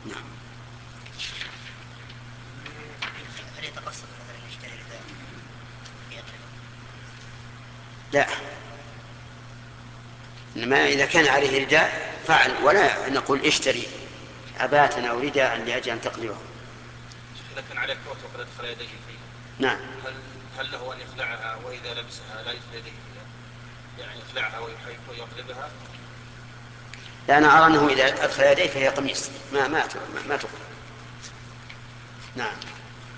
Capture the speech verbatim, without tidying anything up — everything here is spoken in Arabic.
نعم. هل يتقصد مثلا يشتري رداء يضربه؟ لا، إنما إذا كان عليه رداء فعل، ولا نقول اشتري عباءة أو رداء لأجل أن تقلعه. إذا كان عليه كوت وقد أدخل يديه فيها، نعم. هل هل له أن يخلعها وإذا لبسها لا يدخل يديه فيها؟ يعني يخلعها ويحيف ويقلبها؟ لا، أنا أرى أنه إذا أدخل يديه فهي قميص، ما ما ما تقلع. نعم.